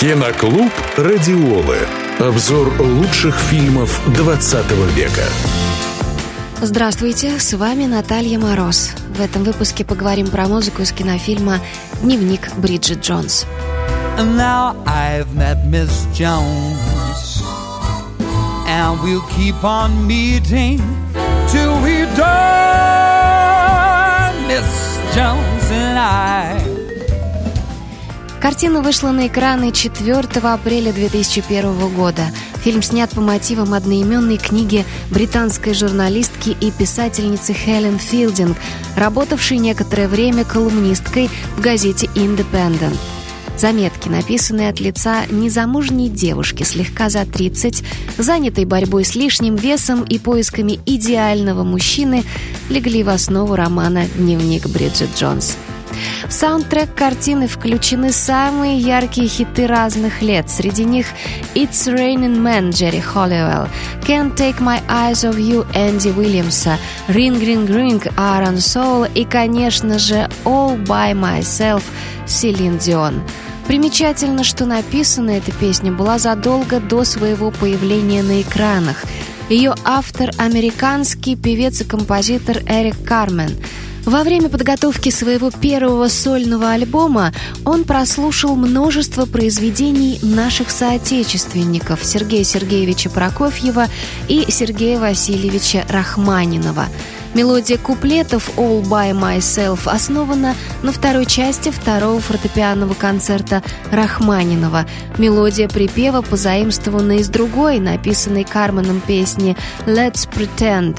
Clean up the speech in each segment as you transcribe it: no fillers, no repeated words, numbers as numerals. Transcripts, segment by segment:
Киноклуб «Радиолы». Обзор лучших фильмов 20 века. Здравствуйте, с вами Наталья Мороз. В этом выпуске поговорим про музыку из кинофильма «Дневник Бриджит Джонс». Now I've met Miss Jones, and we'll keep on meeting till we die, Miss Jones and I. Картина вышла на экраны 4 апреля 2001 года. Фильм снят по мотивам одноименной книги британской журналистки и писательницы Хелен Филдинг, работавшей некоторое время колумнисткой в газете «Индепендент». Заметки, написанные от лица незамужней девушки, слегка за 30, занятой борьбой с лишним весом и поисками идеального мужчины, легли в основу романа «Дневник Бриджит Джонс». В саундтрек картины включены самые яркие хиты разных лет. Среди них «It's Raining Men» Джерри Холлиуэлл, «Can't Take My Eyes Off You» Энди Уильямса, «Ring Ring Ring» Аарон Соул и, конечно же, «All By Myself» Селин Дион. Примечательно, что написана эта песня была задолго до своего появления на экранах. Ее автор – американский певец и композитор Эрик Кармен. Во время подготовки своего первого сольного альбома он прослушал множество произведений наших соотечественников Сергея Сергеевича Прокофьева и Сергея Васильевича Рахманинова. Мелодия куплетов «All by Myself» основана на второй части второго фортепианного концерта Рахманинова. Мелодия припева позаимствована из другой, написанной Карменом песни «Let's Pretend».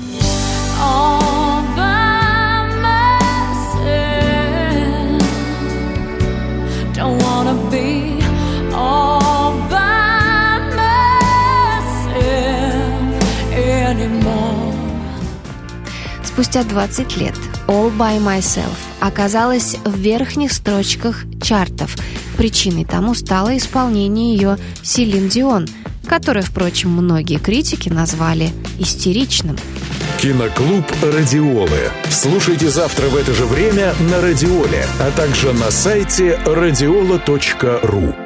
Спустя 20 лет «All by Myself» оказалась в верхних строчках чартов. Причиной тому стало исполнение ее Селин Дион, которое, впрочем, многие критики назвали истеричным. Киноклуб «Радиолы». Слушайте завтра в это же время на Радиоле, а также на сайте radiola.ru.